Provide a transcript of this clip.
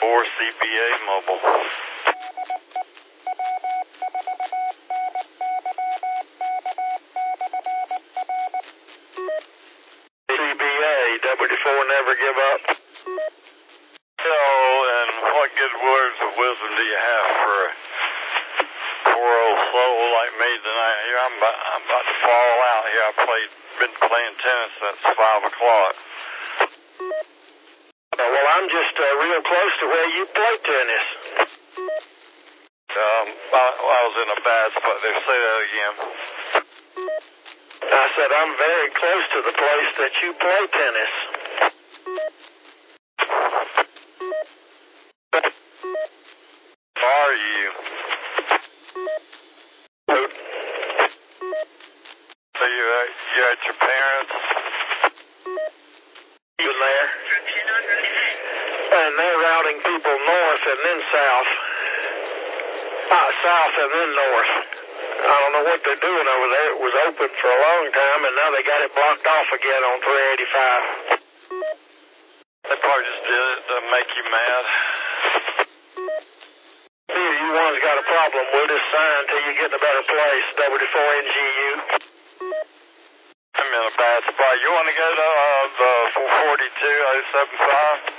CBA Mobile. CBA, WD4 never give up. And what good words of wisdom do you have for a poor old soul like me tonight? Here I'm about to fall out here. Been playing tennis since 5 o'clock. Well, I'm just real close to where you play tennis. I was in a bad spot there. Say that again. I said I'm very close to the place that you play tennis. Are you? So you're at your parents? You there? And they're routing people north and then south. South and then north. I don't know what they're doing over there. It was open for a long time, and now they got it blocked off again on 385. They probably just did it to make you mad. Here, you one's got a problem. We'll just sign until you get in a better place. WD4NGU. I'm in a bad spot. You want to go to the 442-075?